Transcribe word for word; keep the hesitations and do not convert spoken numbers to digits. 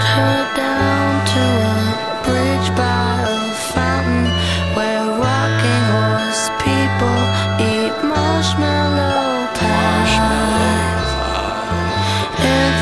her down to a bridge by a fountain where rocking horse people eat marshmallow pies. And